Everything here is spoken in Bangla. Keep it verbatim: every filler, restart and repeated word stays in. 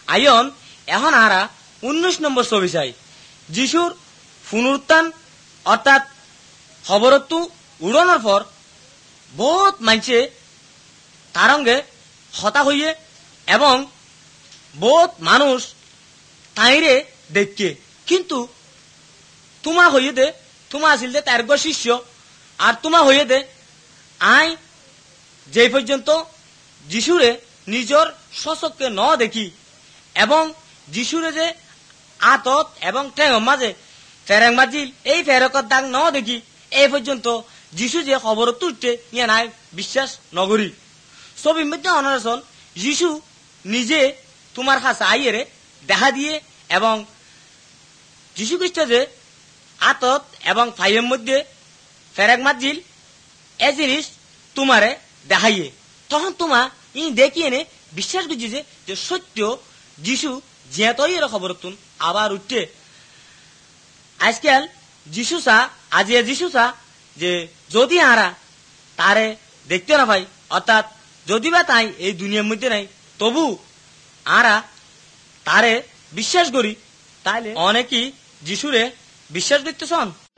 আইন এখন আরা উনিশ নম্বর ছবি চাই যিশুর পুনরুত্থান অর্থাৎ খবরত্তু উড়ানোর পর বহুত মানছে তারঙ্গে হতা হইয়ে এবং বহুত মানুষ তাইরে দেখকে কিন্তু তোমা হইয়ে দে তোমা আসিল দে তার শিষ্য আর তোমা হইয়ে দে আই যে পর্যন্ত যিশুরে নিজর সচককে ন দেখি এবং যিশুরে যে আতত এবং ঠেঙ মাঝে ফেরেং মাজিল এই ফেরকর দাগ ন দেখি এই পর্যন্ত যিশু যে খবর তুলতে ইয়ে নাই বিশ্বাস নগরী ছবির মধ্যে অনারসন যিশু নিজে তোমার কাছে আইয়েরে দেখা দিয়ে এবং যিশু খ্রিস্ট যে আতত এবং ফাইয়ের মধ্যে ফেরেক মাজিল এ জিনিস তোমারে দেখাইয়ে তখন তোমা ই দেখি এনে বিশ্বাস করছি যে সত্য যিশু যেতই এর খবর তুন আবার উঠতে আজকাল যিশু চা আজিয়া যিশু চা যে যদি আরা তারে দেখতে না পাই অর্থাৎ যদি বা তাই এই দুনিয়ার মধ্যে নাই তবু আরা তারে বিশ্বাস করি তাইলে অনেকেই যিশুরে বিশ্বাস করতেছন।